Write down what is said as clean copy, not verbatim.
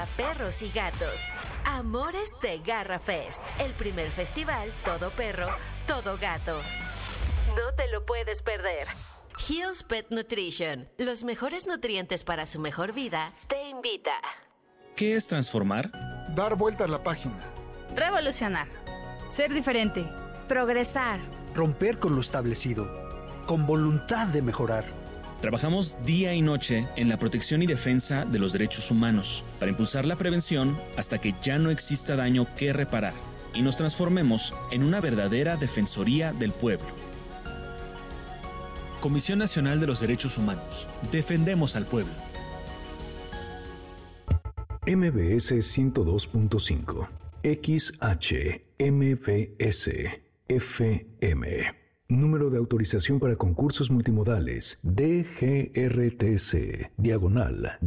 perros y gatos. Amores de Garra Fest, el primer festival todo perro, todo gato. No te lo puedes perder. Hills Pet Nutrition, los mejores nutrientes para su mejor vida, te invita. ¿Qué es transformar? Dar vuelta a la página. Revolucionar. Ser diferente. Progresar. Romper con lo establecido. Con voluntad de mejorar. Trabajamos día y noche en la protección y defensa de los derechos humanos para impulsar la prevención hasta que ya no exista daño que reparar y nos transformemos en una verdadera defensoría del pueblo. Comisión Nacional de los Derechos Humanos. Defendemos al pueblo. MBS 102.5 XHMBS FM. Número de autorización para concursos multimodales DGRTC /.